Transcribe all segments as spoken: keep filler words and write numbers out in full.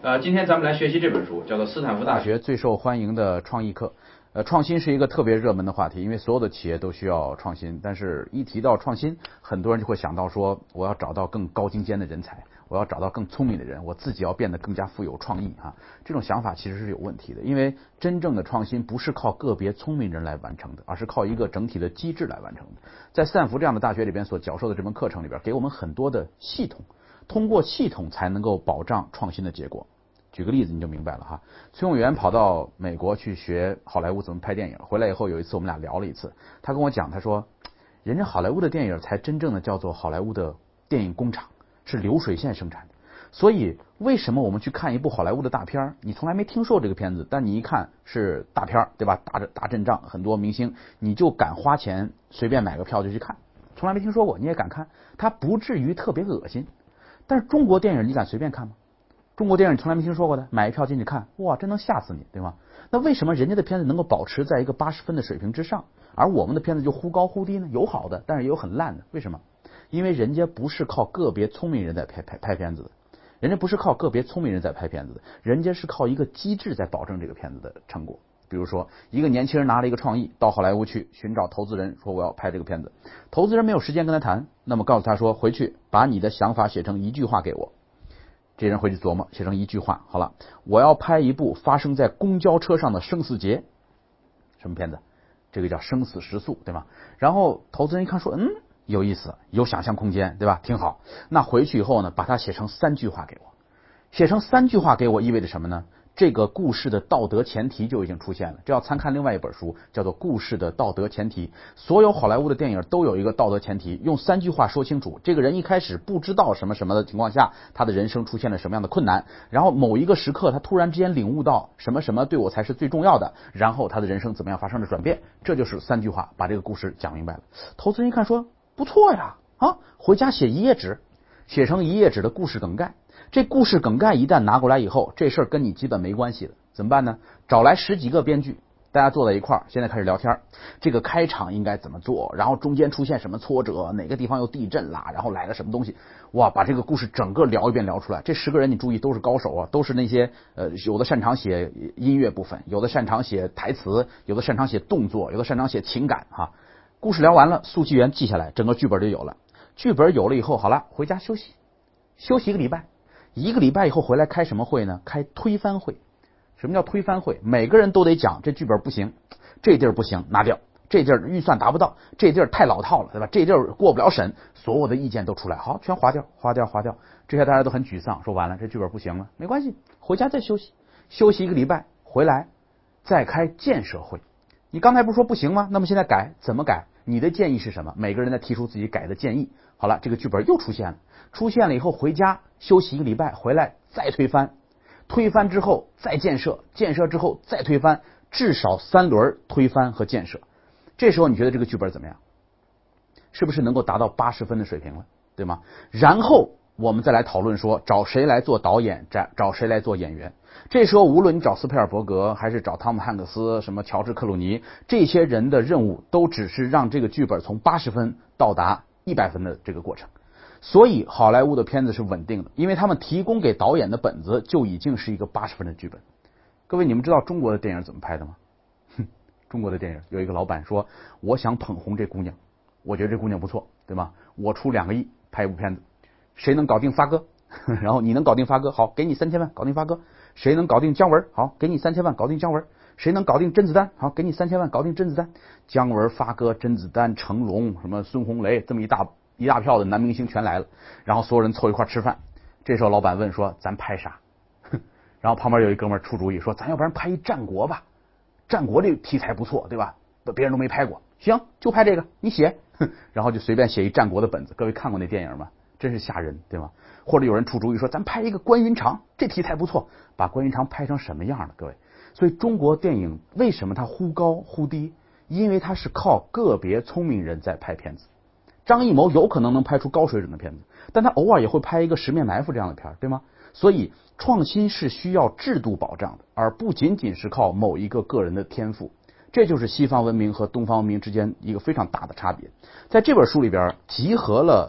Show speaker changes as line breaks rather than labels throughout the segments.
呃，今天咱们来学习这本书，叫做斯坦福大学最受欢迎的创意课。呃，创新是一个特别热门的话题，因为所有的企业都需要创新。但是，一提到创新，很多人就会想到说，我要找到更高精尖的人才，我要找到更聪明的人，我自己要变得更加富有创意啊。这种想法其实是有问题的，因为真正的创新不是靠个别聪明人来完成的，而是靠一个整体的机制来完成的。在斯坦福这样的大学里边所教授的这门课程里边，给我们很多的系统，通过系统才能够保障创新的结果。举个例子你就明白了哈。崔永元跑到美国去学好莱坞怎么拍电影，回来以后有一次我们俩聊了一次，他跟我讲，他说人家好莱坞的电影才真正的叫做好莱坞的电影工厂，是流水线生产的。所以为什么我们去看一部好莱坞的大片，你从来没听说这个片子，但你一看是大片，对吧？大大阵仗，很多明星，你就敢花钱随便买个票就去看，从来没听说过你也敢看，它不至于特别恶心。但是中国电影你敢随便看吗？中国电影你从来没听说过的，买一票进去看，哇，真能吓死你，对吗？那为什么人家的片子能够保持在一个八十分的水平之上，而我们的片子就忽高忽低呢？有好的，但是也有很烂的，为什么？因为人家不是靠个别聪明人在拍拍拍片子的，人家不是靠个别聪明人在拍片子的，人家是靠一个机制在保证这个片子的成果。比如说，一个年轻人拿了一个创意到好莱坞去寻找投资人，说我要拍这个片子，投资人没有时间跟他谈，那么告诉他说，回去把你的想法写成一句话给我。这人回去琢磨，写成一句话，好了，我要拍一部发生在公交车上的生死劫。什么片子？这个叫生死时速，对吧？然后投资人一看说，嗯，有意思，有想象空间，对吧？挺好。那回去以后呢，把它写成三句话给我。写成三句话给我意味着什么呢？这个故事的道德前提就已经出现了，这要参看另外一本书，叫做《故事的道德前提》。所有好莱坞的电影都有一个道德前提，用三句话说清楚。这个人一开始不知道什么什么的情况下，他的人生出现了什么样的困难，然后某一个时刻他突然之间领悟到什么什么对我才是最重要的，然后他的人生怎么样发生了转变。这就是三句话，把这个故事讲明白了。投资人一看说，不错呀，啊，回家写一页纸，写成一页纸的故事梗概。这故事梗概一旦拿过来以后，这事儿跟你基本没关系了，怎么办呢？找来十几个编剧，大家坐在一块儿，现在开始聊天。这个开场应该怎么做？然后中间出现什么挫折？哪个地方又地震啦？然后来了什么东西？哇，把这个故事整个聊一遍聊出来。这十个人你注意都是高手啊，都是那些呃，有的擅长写音乐部分，有的擅长写台词，有的擅长写动作，有的擅长写情感哈。故事聊完了，速记员记下来，整个剧本就有了。剧本有了以后，好了，回家休息，休息一个礼拜。一个礼拜以后回来开什么会呢？开推翻会。什么叫推翻会？每个人都得讲这剧本不行，这地儿不行，拿掉；这地儿预算达不到，这地儿太老套了，对吧？这地儿过不了审，所有的意见都出来，好，全划掉，划掉，划掉。这下大家都很沮丧，说完了，这剧本不行了，没关系，回家再休息，休息一个礼拜，回来再开建设会。你刚才不是说不行吗？那么现在改，怎么改？你的建议是什么？每个人在提出自己改的建议。好了，这个剧本又出现了，出现了以后回家休息一个礼拜，回来再推翻，推翻之后再建设，建设之后再推翻，至少三轮推翻和建设。这时候你觉得这个剧本怎么样？是不是能够达到八十分的水平了，对吗？然后我们再来讨论说找谁来做导演，找找谁来做演员。这时候无论你找斯皮尔伯格还是找汤姆汉克斯，什么乔治克鲁尼，这些人的任务都只是让这个剧本从八十分到达一百分的这个过程。所以好莱坞的片子是稳定的，因为他们提供给导演的本子就已经是一个八十分的剧本。各位，你们知道中国的电影怎么拍的吗？哼，中国的电影有一个老板说，我想捧红这姑娘，我觉得这姑娘不错，对吗？我出两个亿拍一部片子，谁能搞定发哥？然后你能搞定发哥，好，给你三千万搞定发哥。谁能搞定姜文？好，给你三千万搞定姜文。谁能搞定甄子丹？好，给你三千万搞定甄子丹。姜文、发哥、甄子丹、成龙，什么孙红雷，这么一大一大票的男明星全来了，然后所有人凑一块吃饭。这时候老板问说，咱拍啥？然后旁边有一哥们出主意说，咱要不然拍一战国吧，战国这个题材不错，对吧？别人都没拍过，行，就拍这个，你写。然后就随便写一战国的本子。各位看过那电影吗？真是吓人，对吗？或者有人出主意说，咱拍一个关云长，这题材不错，把关云长拍成什么样了？各位，所以中国电影为什么它忽高忽低？因为它是靠个别聪明人在拍片子。张艺谋有可能能拍出高水准的片子，但他偶尔也会拍一个十面埋伏这样的片，对吗？所以创新是需要制度保障的，而不仅仅是靠某一个个人的天赋。这就是西方文明和东方文明之间一个非常大的差别。在这本书里边集合了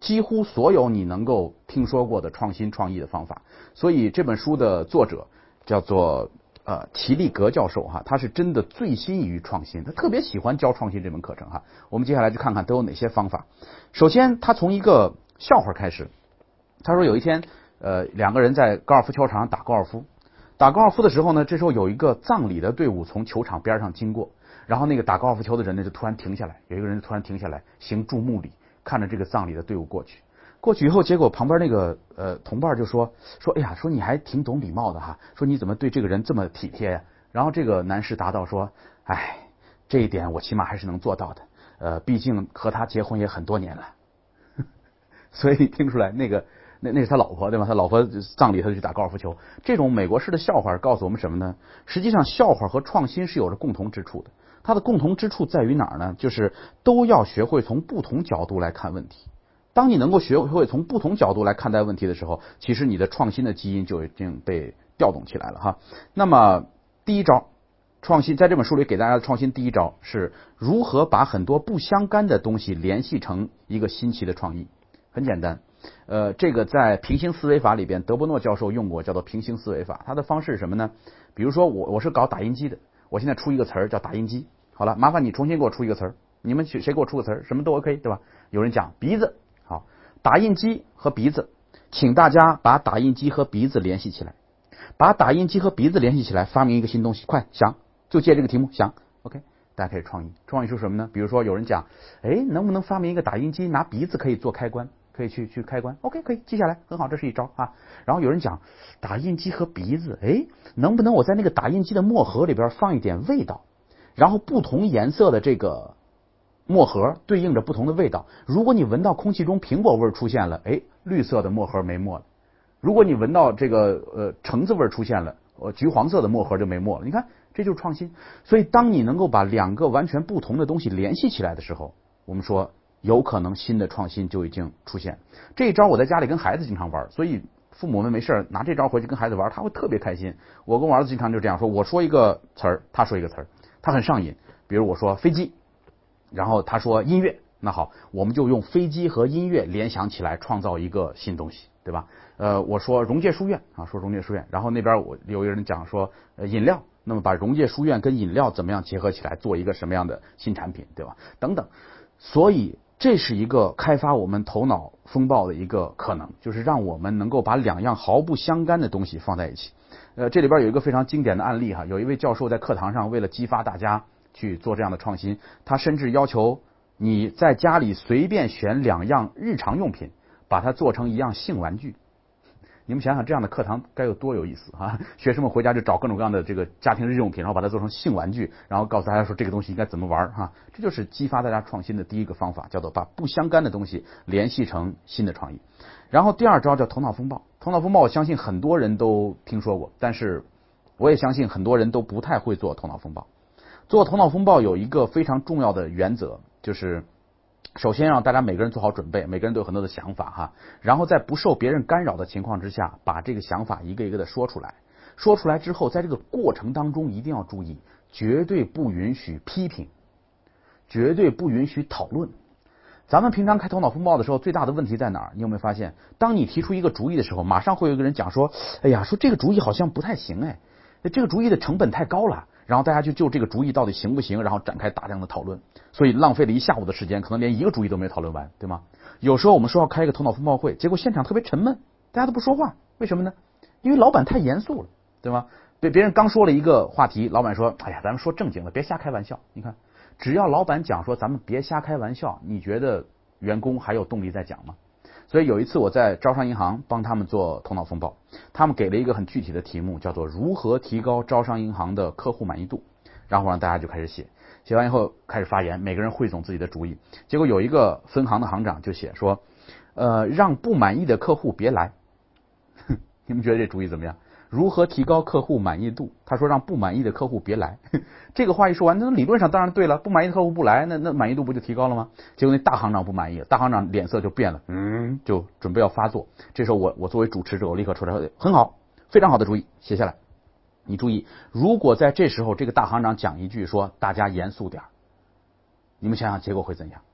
几乎所有你能够听说过的创新创意的方法。所以这本书的作者叫做呃齐立格教授哈，他是真的醉心于创新，他特别喜欢教创新这门课程哈。我们接下来就看看都有哪些方法。首先，他从一个笑话开始。他说有一天，呃，两个人在高尔夫球场上打高尔夫，打高尔夫的时候呢，这时候有一个葬礼的队伍从球场边上经过，然后那个打高尔夫球的人呢就突然停下来，有一个人突然停下来行注目礼，看着这个葬礼的队伍过去。过去以后，结果旁边那个呃同伴就说说，哎呀，说你还挺懂礼貌的哈，说你怎么对这个人这么体贴呀？然后这个男士答道说，哎，这一点我起码还是能做到的，呃，毕竟和他结婚也很多年了。所以听出来那个那那是他老婆对吧？他老婆葬礼他就去打高尔夫球。这种美国式的笑话告诉我们什么呢？实际上笑话和创新是有着共同之处的。它的共同之处在于哪儿呢？就是都要学会从不同角度来看问题。当你能够学会从不同角度来看待问题的时候，其实你的创新的基因就已经被调动起来了哈。那么第一招创新，在这本书里给大家的创新第一招是如何把很多不相干的东西联系成一个新奇的创意。很简单，呃，这个在平行思维法里边，德波诺教授用过，叫做平行思维法。它的方式是什么呢？比如说我我是搞打印机的，我现在出一个词儿叫打印机，好了，麻烦你重新给我出一个词儿，你们谁给我出个词儿，什么都 OK， 对吧？有人讲鼻子，好，打印机和鼻子，请大家把打印机和鼻子联系起来，把打印机和鼻子联系起来，发明一个新东西，快想，就借这个题目想 ，OK。大家开始创意，创意是什么呢？比如说有人讲，哎，能不能发明一个打印机，拿鼻子可以做开关，可以去去开关 ？OK， 可以记下来，很好，这是一招啊。然后有人讲，打印机和鼻子，哎，能不能我在那个打印机的墨盒里边放一点味道，然后不同颜色的这个墨盒对应着不同的味道。如果你闻到空气中苹果味出现了，哎，绿色的墨盒没墨了；如果你闻到这个呃橙子味出现了，呃橘黄色的墨盒就没墨了。你看。这就是创新。所以当你能够把两个完全不同的东西联系起来的时候，我们说有可能新的创新就已经出现。这一招我在家里跟孩子经常玩，所以父母们没事拿这招回去跟孩子玩，他会特别开心。我跟我儿子经常就这样说，我说一个词儿，他说一个词儿，他很上瘾。比如我说飞机，然后他说音乐，那好，我们就用飞机和音乐联想起来，创造一个新东西，对吧？呃，我说融界书院啊，说融界书院，然后那边我有一个人讲说呃饮料。那么把融界书院跟饮料怎么样结合起来，做一个什么样的新产品，对吧？等等。所以这是一个开发我们头脑风暴的一个可能，就是让我们能够把两样毫不相干的东西放在一起。呃，这里边有一个非常经典的案例哈，有一位教授在课堂上为了激发大家去做这样的创新，他甚至要求你在家里随便选两样日常用品，把它做成一样性玩具。你们想想这样的课堂该有多有意思啊！学生们回家就找各种各样的这个家庭日用品，然后把它做成性玩具，然后告诉大家说这个东西应该怎么玩哈。这就是激发大家创新的第一个方法，叫做把不相干的东西联系成新的创意。然后第二招叫头脑风暴。头脑风暴我相信很多人都听说过，但是我也相信很多人都不太会做头脑风暴。做头脑风暴有一个非常重要的原则，就是首先让大家每个人做好准备，每个人都有很多的想法哈，然后在不受别人干扰的情况之下，把这个想法一个一个的说出来。说出来之后，在这个过程当中一定要注意，绝对不允许批评，绝对不允许讨论。咱们平常开头脑风暴的时候，最大的问题在哪儿？你有没有发现，当你提出一个主意的时候，马上会有一个人讲说，哎呀，说这个主意好像不太行哎，这个主意的成本太高了。然后大家就就这个主意到底行不行，然后展开大量的讨论，所以浪费了一下午的时间，可能连一个主意都没有讨论完，对吗？有时候我们说要开一个头脑风暴会，结果现场特别沉闷，大家都不说话，为什么呢？因为老板太严肃了，对吗？别别人刚说了一个话题，老板说，哎呀，咱们说正经的，别瞎开玩笑。你看，只要老板讲说咱们别瞎开玩笑，你觉得员工还有动力再讲吗？所以有一次我在招商银行帮他们做头脑风暴，他们给了一个很具体的题目，叫做如何提高招商银行的客户满意度，然后让大家就开始写，写完以后开始发言，每个人汇总自己的主意。结果有一个分行的行长就写说，呃，让不满意的客户别来。你们觉得这主意怎么样？如何提高客户满意度？他说让不满意的客户别来。这个话一说完，那理论上当然对了，不满意的客户不来，那那满意度不就提高了吗？结果那大行长不满意了，大行长脸色就变了，嗯，就准备要发作。这时候我我作为主持者，我立刻出来说，很好，非常好的主意，写下来。你注意，如果在这时候这个大行长讲一句说大家严肃点，你们想想结果会怎样？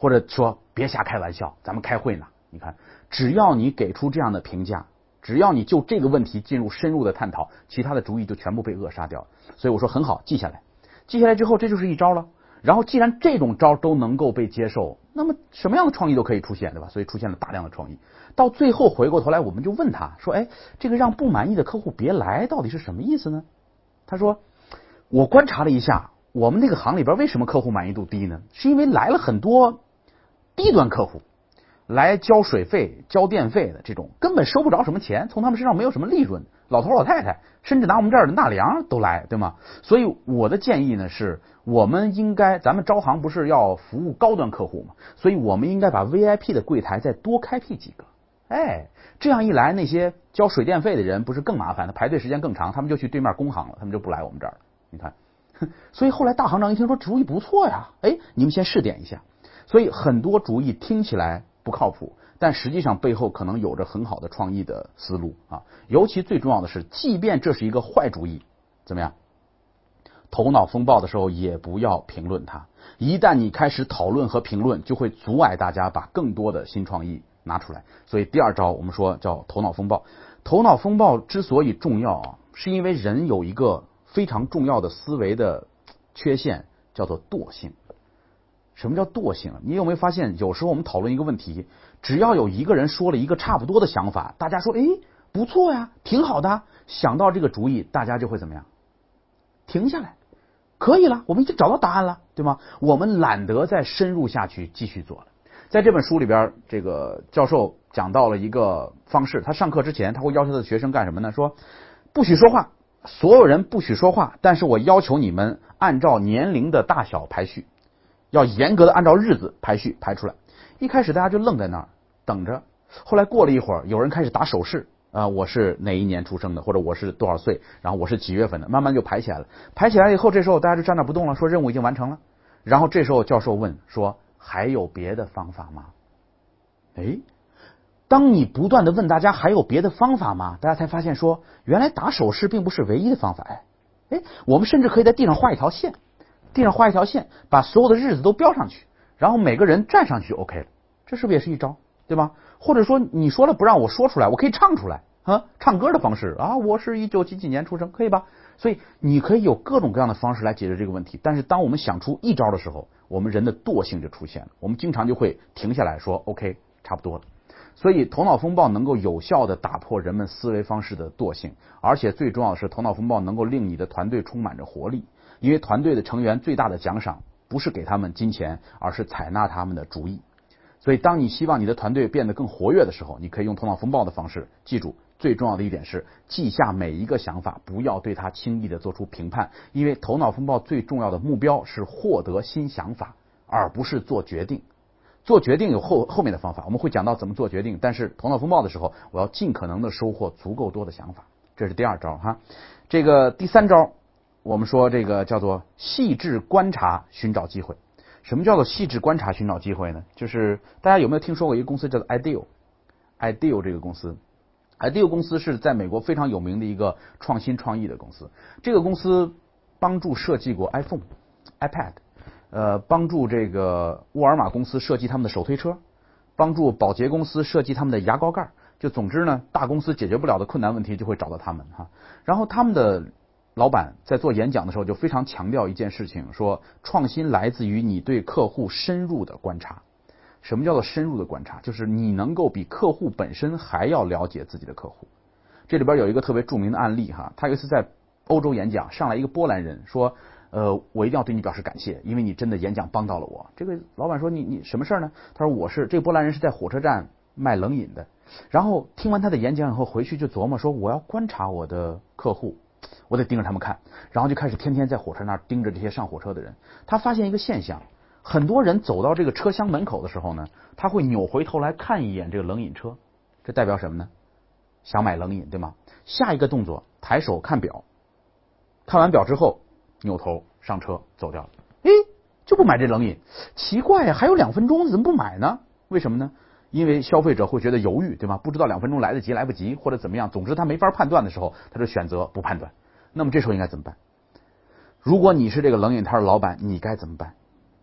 或者说别瞎开玩笑，咱们开会呢。你看，只要你给出这样的评价，只要你就这个问题进入深入的探讨，其他的主意就全部被扼杀掉了。所以我说很好，记下来，记下来之后，这就是一招了。然后既然这种招都能够被接受，那么什么样的创意都可以出现，对吧？所以出现了大量的创意。到最后回过头来，我们就问他说：“哎，这个让不满意的客户别来，到底是什么意思呢？”他说：“我观察了一下，我们那个行里边为什么客户满意度低呢？是因为来了很多低端客户。”来交水费、交电费的这种根本收不着什么钱，从他们身上没有什么利润，老头老太太甚至拿我们这儿的纳凉都来，对吗？所以我的建议呢是，我们应该，咱们招行不是要服务高端客户嘛，所以我们应该把 V I P 的柜台再多开辟几个。哎，这样一来，那些交水电费的人不是更麻烦，他排队时间更长，他们就去对面工行了，他们就不来我们这儿了。你看，所以后来大行长一听说主意不错呀，哎，你们先试点一下。所以很多主意听起来不靠谱，但实际上背后可能有着很好的创意的思路啊。尤其最重要的是，即便这是一个坏主意，怎么样？头脑风暴的时候也不要评论它。一旦你开始讨论和评论，就会阻碍大家把更多的新创意拿出来。所以第二招我们说叫头脑风暴。头脑风暴之所以重要啊，是因为人有一个非常重要的思维的缺陷，叫做惰性。什么叫惰性？你有没有发现，有时候我们讨论一个问题，只要有一个人说了一个差不多的想法，大家说，诶，不错呀，挺好的，想到这个主意，大家就会怎么样？停下来，可以了，我们已经找到答案了，对吗？我们懒得再深入下去继续做了。在这本书里边，这个教授讲到了一个方式，他上课之前他会要求他的学生干什么呢？说不许说话，所有人不许说话，但是我要求你们按照年龄的大小排序。要严格的按照日子排序排出来。一开始大家就愣在那儿等着，后来过了一会儿，有人开始打手势啊、呃，我是哪一年出生的，或者我是多少岁，然后我是几月份的，慢慢就排起来了。排起来以后，这时候大家就站那不动了，说任务已经完成了。然后这时候教授问说：“还有别的方法吗？”哎，当你不断的问大家还有别的方法吗？大家才发现说，原来打手势并不是唯一的方法。哎，哎，我们甚至可以在地上画一条线。地上画一条线，把所有的日子都标上去，然后每个人站上去 OK 了，这是不是也是一招，对吧？或者说你说了不让我说出来，我可以唱出来啊，唱歌的方式啊，我是一九几几年出生，可以吧？所以你可以有各种各样的方式来解决这个问题。但是当我们想出一招的时候，我们人的惰性就出现了，我们经常就会停下来说 OK 差不多了。所以头脑风暴能够有效的打破人们思维方式的惰性，而且最重要的是，头脑风暴能够令你的团队充满着活力。因为团队的成员最大的奖赏不是给他们金钱，而是采纳他们的主意。所以当你希望你的团队变得更活跃的时候，你可以用头脑风暴的方式。记住，最重要的一点是记下每一个想法，不要对它轻易的做出评判。因为头脑风暴最重要的目标是获得新想法，而不是做决定。做决定有后后面的方法，我们会讲到怎么做决定。但是头脑风暴的时候，我要尽可能的收获足够多的想法，这是第二招哈。这个第三招。我们说这个叫做细致观察寻找机会。什么叫做细致观察寻找机会呢？就是大家有没有听说过一个公司叫做 Ideal Ideal 这个公司 Ideal 公司是在美国非常有名的一个创新创意的公司。这个公司帮助设计过 iPhone iPad 呃，帮助这个沃尔玛公司设计他们的手推车，帮助宝洁公司设计他们的牙膏盖。就总之呢，大公司解决不了的困难问题就会找到他们哈。然后他们的老板在做演讲的时候就非常强调一件事情，说创新来自于你对客户深入的观察。什么叫做深入的观察？就是你能够比客户本身还要了解自己的客户。这里边有一个特别著名的案例哈，他有一次在欧洲演讲，上来一个波兰人说，呃，我一定要对你表示感谢，因为你真的演讲帮到了我。这个老板说，你你什么事呢？他说我是这个波兰人是在火车站卖冷饮的，然后听完他的演讲以后回去就琢磨说，我要观察我的客户。我得盯着他们看，然后就开始天天在火车那儿盯着这些上火车的人。他发现一个现象，很多人走到这个车厢门口的时候呢，他会扭回头来看一眼这个冷饮车，这代表什么呢？想买冷饮，对吗？下一个动作，抬手看表，看完表之后扭头上车走掉了。诶，就不买这冷饮，奇怪呀，还有两分钟怎么不买呢？为什么呢？因为消费者会觉得犹豫，对吗？不知道两分钟来得及来不及，或者怎么样，总之他没法判断的时候，他就选择不判断。那么这时候应该怎么办？如果你是这个冷饮摊的老板，你该怎么办？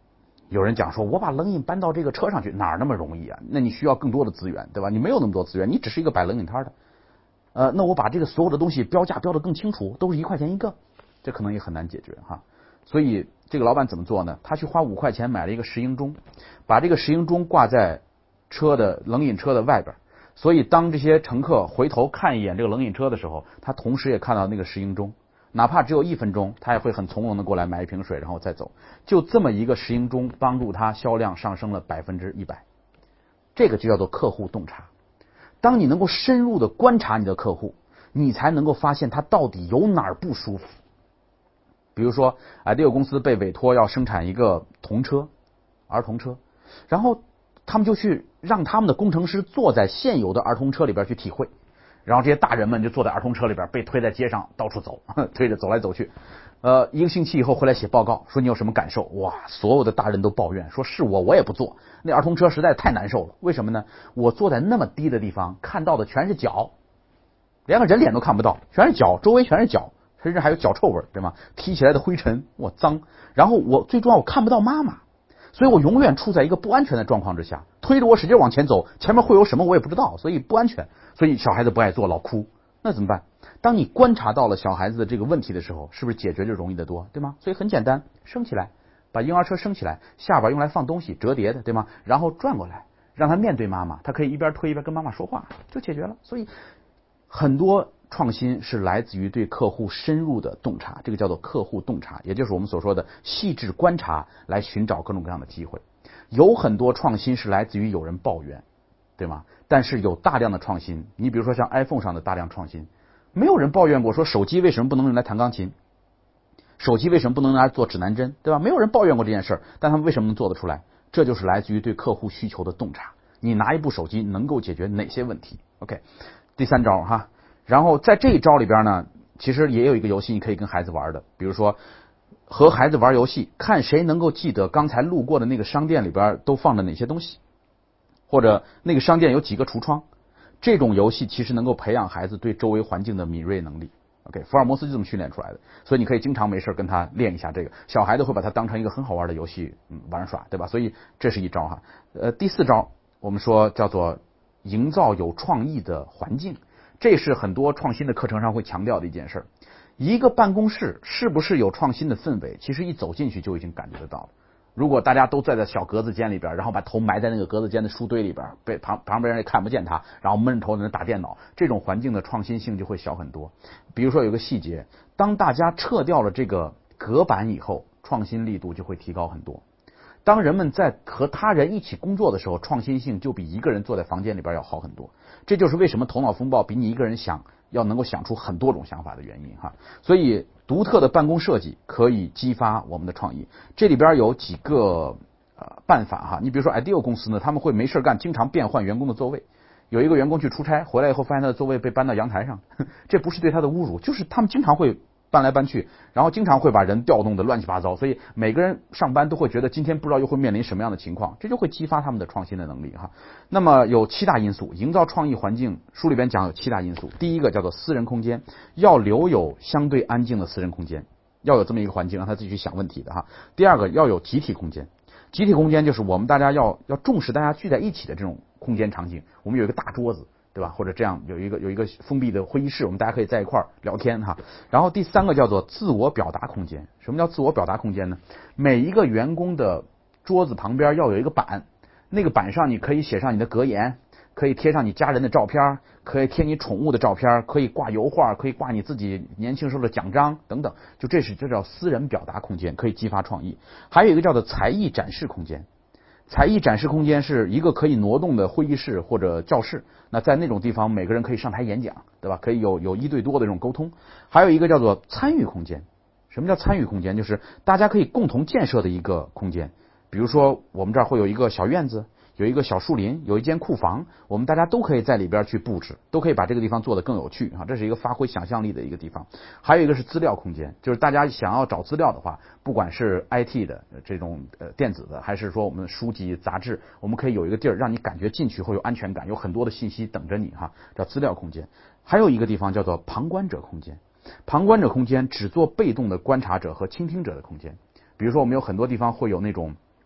有人讲说，我把冷饮搬到这个车上去，哪儿那么容易啊？那你需要更多的资源，对吧？你没有那么多资源，你只是一个摆冷饮摊的。呃，那我把这个所有的东西标价标得更清楚，都是一块钱一个，这可能也很难解决哈。所以这个老板怎么做呢？他去花五块钱买了一个石英钟，把这个石英钟挂在车的冷饮车的外边。所以当这些乘客回头看一眼这个冷饮车的时候，他同时也看到那个石英钟，哪怕只有一分钟，他也会很从容的过来买一瓶水，然后再走。就这么一个石英钟，帮助他销量上升了百分之一百。这个就叫做客户洞察。当你能够深入的观察你的客户，你才能够发现他到底有哪儿不舒服。比如说啊，这个公司被委托要生产一个童车，儿童车，然后他们就去让他们的工程师坐在现有的儿童车里边去体会，然后这些大人们就坐在儿童车里边被推在街上到处走，推着走来走去。呃，一个星期以后回来写报告，说你有什么感受？哇，所有的大人都抱怨，说是我我也不坐，那儿童车实在太难受了。为什么呢？我坐在那么低的地方，看到的全是脚，连个人脸都看不到，全是脚，周围全是脚，甚至还有脚臭味，对吗？踢起来的灰尘，哇，脏。然后我最重要，我看不到妈妈，所以我永远处在一个不安全的状况之下，推着我使劲往前走，前面会有什么我也不知道，所以不安全。所以小孩子不爱坐，老哭，那怎么办？当你观察到了小孩子的这个问题的时候，是不是解决就容易得多，对吗？所以很简单，升起来，把婴儿车升起来，下边用来放东西，折叠的，对吗？然后转过来，让他面对妈妈，他可以一边推一边跟妈妈说话，就解决了。所以很多创新是来自于对客户深入的洞察，这个叫做客户洞察，也就是我们所说的细致观察，来寻找各种各样的机会。有很多创新是来自于有人抱怨，对吗？但是有大量的创新，你比如说像 iPhone 上的大量创新，没有人抱怨过说手机为什么不能用来弹钢琴，手机为什么不能拿来做指南针，对吧？没有人抱怨过这件事儿，但他们为什么能做得出来？这就是来自于对客户需求的洞察。你拿一部手机能够解决哪些问题 ？OK， 第三招哈，然后在这一招里边呢，其实也有一个游戏你可以跟孩子玩的，比如说和孩子玩游戏，看谁能够记得刚才路过的那个商店里边都放着哪些东西，或者那个商店有几个橱窗。这种游戏其实能够培养孩子对周围环境的敏锐能力。OK， 福尔摩斯就这么训练出来的，所以你可以经常没事跟他练一下这个，小孩子会把它当成一个很好玩的游戏，嗯，玩耍，对吧？所以这是一招哈。呃，第四招我们说叫做营造有创意的环境，这是很多创新的课程上会强调的一件事。一个办公室是不是有创新的氛围，其实一走进去就已经感觉得到了。如果大家都在在小格子间里边，然后把头埋在那个格子间的书堆里边，被旁旁边人也看不见他，然后闷着头在那打电脑，这种环境的创新性就会小很多。比如说有个细节，当大家撤掉了这个隔板以后，创新力度就会提高很多。当人们在和他人一起工作的时候，创新性就比一个人坐在房间里边要好很多。这就是为什么头脑风暴比你一个人想要能够想出很多种想法的原因哈。所以独特的办公设计可以激发我们的创意。这里边有几个呃办法哈。你比如说 Ideal 公司呢，他们会没事干，经常变换员工的座位。有一个员工去出差回来以后，发现他的座位被搬到阳台上，这不是对他的侮辱，就是他们经常会搬来搬去，然后经常会把人调动的乱七八糟，所以每个人上班都会觉得今天不知道又会面临什么样的情况，这就会激发他们的创新的能力哈。那么有七大因素，营造创意环境，书里边讲有七大因素。第一个叫做私人空间，要留有相对安静的私人空间，要有这么一个环境让他自己去想问题的哈。第二个要有集体空间，集体空间就是我们大家要要重视大家聚在一起的这种空间场景，我们有一个大桌子，对吧？或者这样有一个有一个封闭的会议室，我们大家可以在一块儿聊天哈。然后第三个叫做自我表达空间。什么叫自我表达空间呢？每一个员工的桌子旁边要有一个板，那个板上你可以写上你的格言，可以贴上你家人的照片，可以贴你宠物的照片，可以挂油画，可以挂你自己年轻时候的奖章等等。就这是这叫私人表达空间，可以激发创意。还有一个叫做才艺展示空间。才艺展示空间是一个可以挪动的会议室或者教室，那在那种地方每个人可以上台演讲，对吧？可以有有一对多的这种沟通。还有一个叫做参与空间。什么叫参与空间？就是大家可以共同建设的一个空间。比如说我们这儿会有一个小院子，有一个小树林，有一间库房，我们大家都可以在里边去布置，都可以把这个地方做得更有趣啊，这是一个发挥想象力的一个地方。还有一个是资料空间，就是大家想要找资料的话，不管是 I T 的这种呃电子的，还是说我们的书籍杂志，我们可以有一个地儿让你感觉进去会有安全感，有很多的信息等着你哈，叫资料空间。还有一个地方叫做旁观者空间，旁观者空间只做被动的观察者和倾听者的空间。比如说我们有很多地方会有那种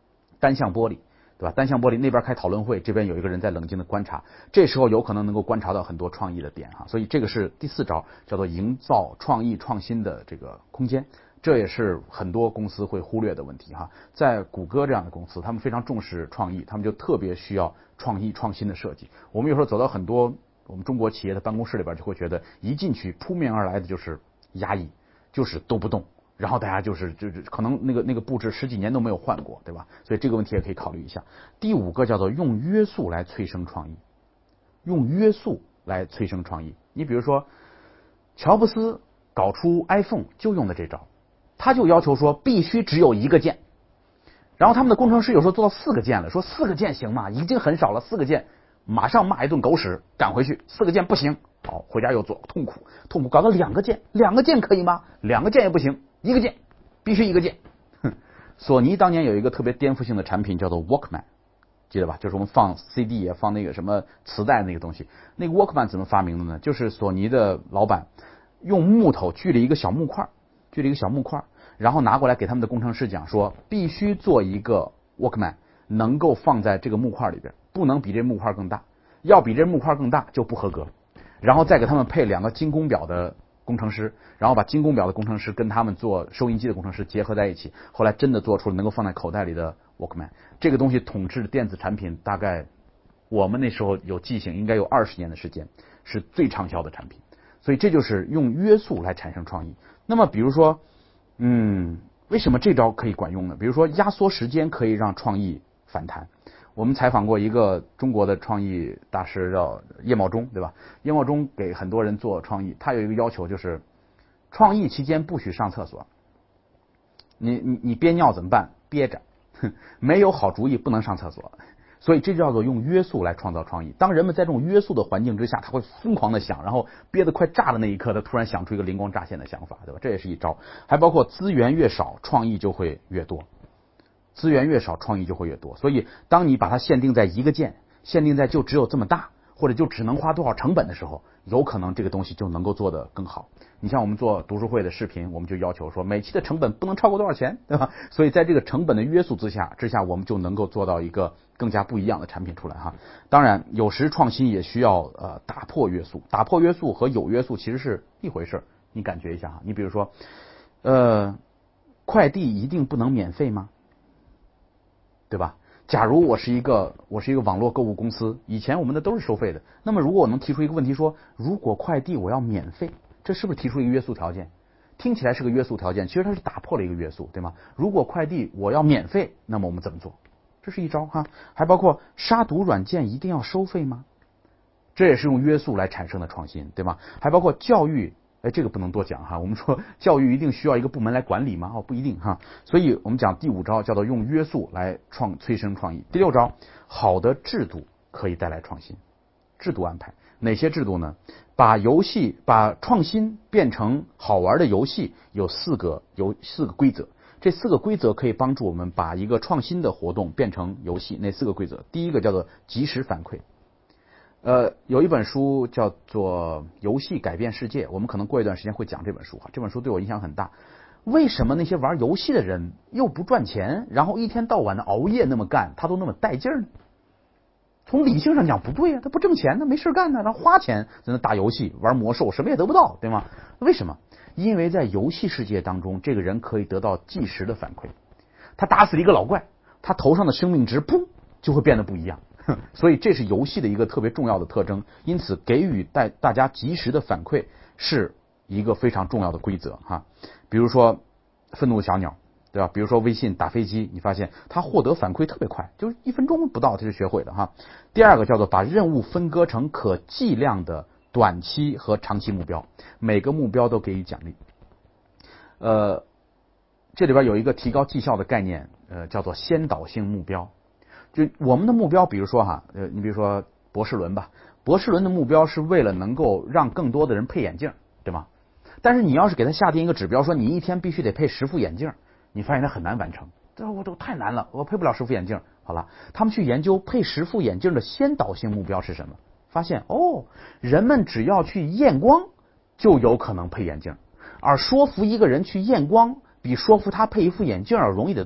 单向玻璃，对吧？单向玻璃那边开讨论会，这边有一个人在冷静的观察，这时候有可能能够观察到很多创意的点哈。所以这个是第四招，叫做营造创意创新的这个空间。这也是很多公司会忽略的问题哈。在谷歌这样的公司，他们非常重视创意，他们就特别需要创意创新的设计。我们有时候走到很多我们中国企业的办公室里边，就会觉得一进去扑面而来的就是压抑，就是都不动，然后大家就是就是可能那个那个布置十几年都没有换过，对吧？所以这个问题也可以考虑一下。第五个叫做用约束来催生创意，用约束来催生创意。你比如说，乔布斯搞出 iPhone 就用的这招。他就要求说必须只有一个键，然后他们的工程师有时候做到四个键了，说四个键行吗？已经很少了，四个键马上骂一顿狗屎，赶回去，四个键不行，好，回家又做，痛苦痛苦，搞到两个键，两个键可以吗？两个键也不行，一个键必须一个键。哼，索尼当年有一个特别颠覆性的产品叫做 Walkman， 记得吧？就是我们放 C D 也放那个什么磁带那个东西。那个 Walkman 怎么发明的呢？就是索尼的老板用木头锯了一个小木块，锯了一个小木块。然后拿过来给他们的工程师讲说，必须做一个 Walkman 能够放在这个木块里边，不能比这木块更大，要比这木块更大就不合格。然后再给他们配两个精工表的工程师，然后把精工表的工程师跟他们做收音机的工程师结合在一起，后来真的做出了能够放在口袋里的 Walkman。这个东西统治电子产品大概我们那时候有记性，应该有二十年的时间，是最畅销的产品。所以这就是用约束来产生创意。那么比如说嗯，为什么这招可以管用呢？比如说压缩时间可以让创意反弹。我们采访过一个中国的创意大师叫叶茂中，对吧？叶茂中给很多人做创意，他有一个要求就是创意期间不许上厕所。你你你憋尿怎么办？憋着，没有好主意不能上厕所。所以这叫做用约束来创造创意。当人们在这种约束的环境之下，他会疯狂的想，然后憋得快炸的那一刻，他突然想出一个灵光乍现的想法，对吧？这也是一招。还包括资源越少，创意就会越多。资源越少，创意就会越多。所以当你把它限定在一个键，限定在就只有这么大，或者就只能花多少成本的时候，有可能这个东西就能够做得更好。你像我们做读书会的视频，我们就要求说每期的成本不能超过多少钱，对吧？所以在这个成本的约束之下，之下我们就能够做到一个更加不一样的产品出来哈。当然，有时创新也需要呃打破约束，打破约束和有约束其实是一回事，你感觉一下哈。你比如说，呃，快递一定不能免费吗？对吧？假如我是一个我是一个网络购物公司，以前我们的都是收费的，那么如果我能提出一个问题说，如果快递我要免费，这是不是提出一个约束条件？听起来是个约束条件，其实它是打破了一个约束，对吗？如果快递我要免费，那么我们怎么做？这是一招哈。还包括杀毒软件一定要收费吗？这也是用约束来产生的创新，对吗？还包括教育，哎，这个不能多讲哈。我们说教育一定需要一个部门来管理吗？哦，不一定哈。所以我们讲第五招叫做用约束来创催生创意。第六招，好的制度可以带来创新。制度安排哪些制度呢？把游戏把创新变成好玩的游戏，有四个有四个规则。这四个规则可以帮助我们把一个创新的活动变成游戏。哪四个规则？第一个叫做及时反馈。呃，有一本书叫做《游戏改变世界》，我们可能过一段时间会讲这本书哈。这本书对我影响很大。为什么那些玩游戏的人又不赚钱，然后一天到晚的熬夜那么干，他都那么带劲呢？从理性上讲不对啊，他不挣钱呢，没事干呢，然后花钱在那打游戏、玩魔兽，什么也得不到，对吗？为什么？因为在游戏世界当中，这个人可以得到即时的反馈。他打死了一个老怪，他头上的生命值砰就会变得不一样。所以这是游戏的一个特别重要的特征。因此，给予大大家及时的反馈是一个非常重要的规则哈。比如说，愤怒的小鸟。对吧？比如说微信打飞机，你发现它获得反馈特别快，就是一分钟不到它就学会了哈。第二个叫做把任务分割成可计量的短期和长期目标，每个目标都给予奖励。呃，这里边有一个提高绩效的概念，呃，叫做先导性目标。就我们的目标，比如说哈，呃，你比如说博士伦吧，博士伦的目标是为了能够让更多的人配眼镜，对吗？但是你要是给他下定一个指标，说你一天必须得配十副眼镜。你发现它很难完成，这我都太难了，我配不了十副眼镜。好了，他们去研究配十副眼镜的先导性目标是什么？发现哦，人们只要去验光就有可能配眼镜，而说服一个人去验光比说服他配一副眼镜要容易得多。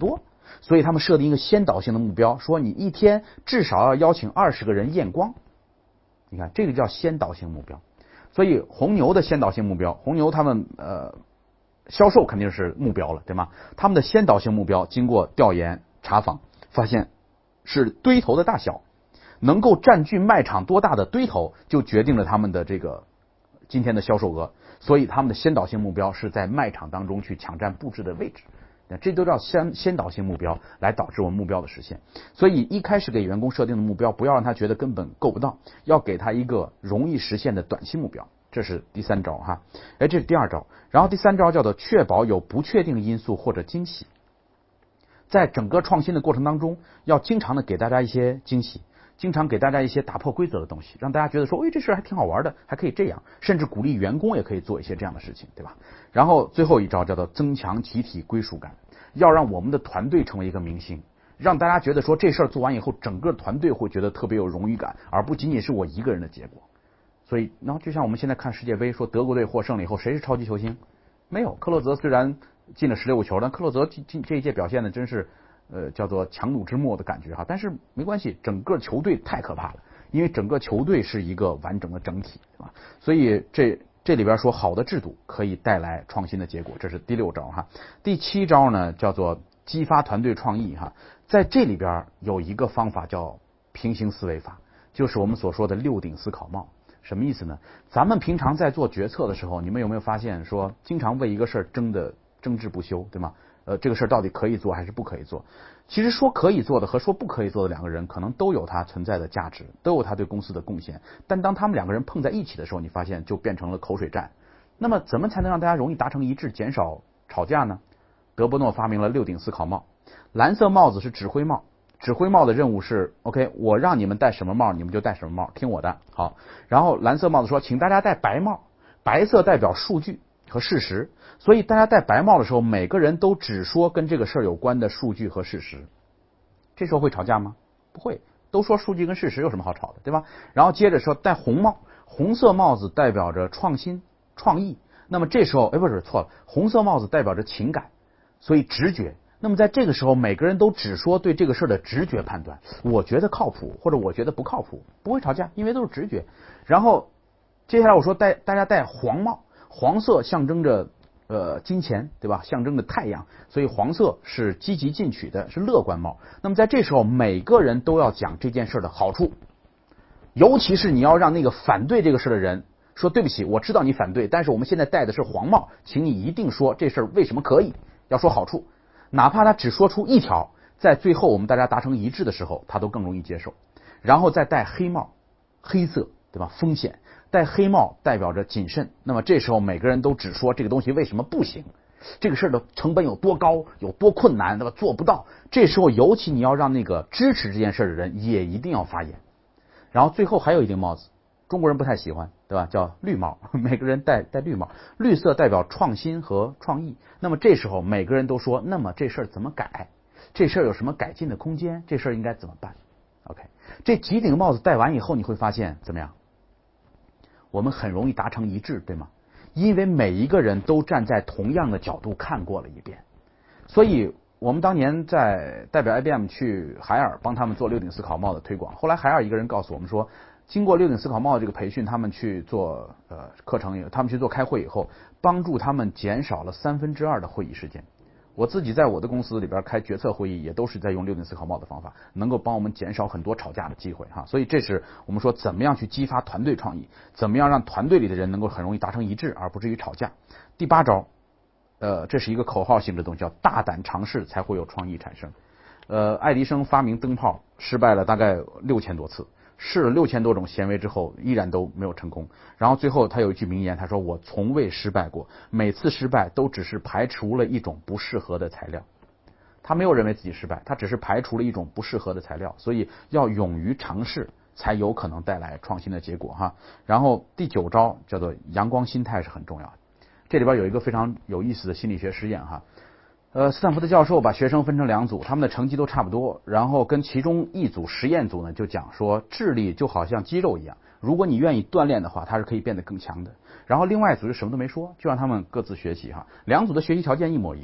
所以他们设定一个先导性的目标，说你一天至少要邀请二十个人验光。你看，这个叫先导性目标。所以红牛的先导性目标，红牛他们呃销售肯定是目标了，对吗？他们的先导性目标经过调研查访，发现是堆头的大小，能够占据卖场多大的堆头，就决定了他们的这个今天的销售额。所以他们的先导性目标是在卖场当中去抢占布置的位置。这都叫先先导性目标来导致我们目标的实现。所以一开始给员工设定的目标，不要让他觉得根本够不到，要给他一个容易实现的短期目标。这是第三招哈，哎，这是第二招。然后第三招叫做确保有不确定因素或者惊喜。在整个创新的过程当中，要经常的给大家一些惊喜，经常给大家一些打破规则的东西，让大家觉得说，哎，这事还挺好玩的，还可以这样，甚至鼓励员工也可以做一些这样的事情，对吧？然后最后一招叫做增强集体归属感，要让我们的团队成为一个明星，让大家觉得说这事儿做完以后，整个团队会觉得特别有荣誉感，而不仅仅是我一个人的结果。所以，然后就像我们现在看世界杯，说德国队获胜了以后，谁是超级球星？没有。克洛泽虽然进了十六个球，但克洛泽进这一届表现的真是呃叫做强弩之末的感觉哈。但是没关系，整个球队太可怕了，因为整个球队是一个完整的整体，对吧？所以这这里边说好的制度可以带来创新的结果，这是第六招哈。第七招呢叫做激发团队创意哈，在这里边有一个方法叫平行思维法，就是我们所说的六顶思考帽。什么意思呢？咱们平常在做决策的时候，你们有没有发现说，经常为一个事儿争的争执不休，对吗？呃，这个事儿到底可以做还是不可以做？其实说可以做的和说不可以做的两个人，可能都有它存在的价值，都有它对公司的贡献。但当他们两个人碰在一起的时候，你发现就变成了口水战。那么，怎么才能让大家容易达成一致，减少吵架呢？德伯诺发明了六顶思考帽，蓝色帽子是指挥帽。指挥帽的任务是 OK， 我让你们戴什么帽，你们就戴什么帽，听我的。好，然后蓝色帽子说，请大家戴白帽，白色代表数据和事实，所以大家戴白帽的时候，每个人都只说跟这个事儿有关的数据和事实。这时候会吵架吗？不会，都说数据跟事实有什么好吵的，对吧？然后接着说戴红帽，红色帽子代表着创新创意，那么这时候哎不是错了，红色帽子代表着情感，所以直觉。那么在这个时候，每个人都只说对这个事儿的直觉判断，我觉得靠谱或者我觉得不靠谱，不会吵架，因为都是直觉。然后接下来我说戴大家戴黄帽，黄色象征着呃金钱，对吧？象征着太阳，所以黄色是积极进取的，是乐观帽。那么在这时候，每个人都要讲这件事的好处，尤其是你要让那个反对这个事的人说，对不起，我知道你反对，但是我们现在戴的是黄帽，请你一定说这事儿为什么可以，要说好处。哪怕他只说出一条，在最后我们大家达成一致的时候，他都更容易接受。然后再戴黑帽，黑色，对吧？风险，戴黑帽代表着谨慎。那么这时候每个人都只说这个东西为什么不行，这个事儿的成本有多高，有多困难，对吧？做不到。这时候尤其你要让那个支持这件事的人也一定要发言。然后最后还有一顶帽子，中国人不太喜欢，对吧？叫绿帽，每个人戴戴绿帽，绿色代表创新和创意。那么这时候每个人都说，那么这事儿怎么改？这事儿有什么改进的空间？这事儿应该怎么办 ？OK， 这几顶帽子戴完以后，你会发现怎么样？我们很容易达成一致，对吗？因为每一个人都站在同样的角度看过了一遍。所以我们当年在代表 I B M 去海尔帮他们做六顶思考帽的推广，后来海尔一个人告诉我们说，经过六顶思考帽这个培训，他们去做呃课程，他们去做开会以后，帮助他们减少了三分之二的会议时间。我自己在我的公司里边开决策会议，也都是在用六顶思考帽的方法，能够帮我们减少很多吵架的机会哈。所以这是我们说怎么样去激发团队创意，怎么样让团队里的人能够很容易达成一致，而不至于吵架。第八招，呃，这是一个口号性的东西，叫大胆尝试才会有创意产生。呃，爱迪生发明灯泡失败了大概六千多次。试了六千多种纤维之后，依然都没有成功。然后最后他有一句名言，他说：“我从未失败过，每次失败都只是排除了一种不适合的材料。”他没有认为自己失败，他只是排除了一种不适合的材料。所以要勇于尝试，才有可能带来创新的结果哈。然后第九招叫做阳光心态是很重要的。这里边有一个非常有意思的心理学实验哈。呃，斯坦福的教授把学生分成两组，他们的成绩都差不多，然后跟其中一组实验组呢就讲说，智力就好像肌肉一样，如果你愿意锻炼的话，它是可以变得更强的。然后另外一组就什么都没说，就让他们各自学习哈。两组的学习条件一模一样，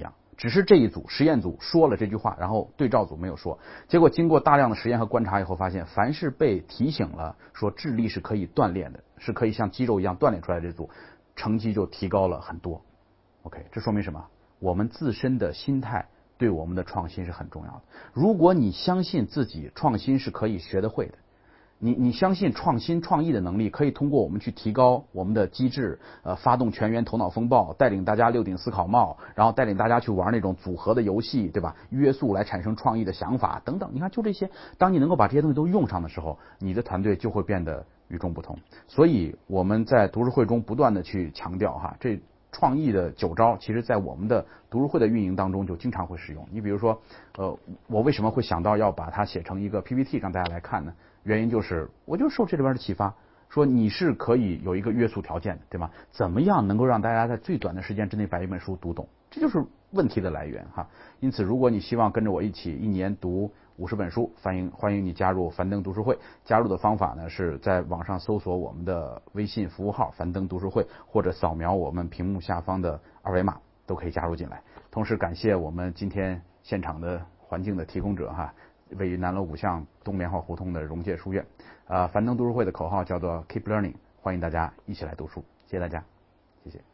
只是这一组实验组说了这句话，然后对照组没有说。结果经过大量的实验和观察以后，发现凡是被提醒了说智力是可以锻炼的，是可以像肌肉一样锻炼出来的这组，成绩就提高了很多。OK， 这说明什么？我们自身的心态对我们的创新是很重要的。如果你相信自己创新是可以学得会的，你你相信创新创意的能力可以通过我们去提高我们的机制，呃，发动全员头脑风暴，带领大家六顶思考帽，然后带领大家去玩那种组合的游戏，对吧？约束来产生创意的想法等等。你看，就这些，当你能够把这些东西都用上的时候，你的团队就会变得与众不同。所以我们在读书会中不断的去强调哈，这创意的九招，其实在我们的读书会的运营当中就经常会使用。你比如说，呃，我为什么会想到要把它写成一个 P P T 让大家来看呢？原因就是，我就受这里边的启发，说你是可以有一个约束条件的，对吗？怎么样能够让大家在最短的时间之内把一本书读懂？这就是问题的来源哈。因此，如果你希望跟着我一起一年读五十本书，欢迎欢迎你加入樊登读书会。加入的方法呢，是在网上搜索我们的微信服务号樊登读书会，或者扫描我们屏幕下方的二维码，都可以加入进来。同时感谢我们今天现场的环境的提供者哈。位于南锣鼓巷东棉花胡同的融界书院，呃，樊登读书会的口号叫做 Keep Learning， 欢迎大家一起来读书，谢谢大家，谢谢。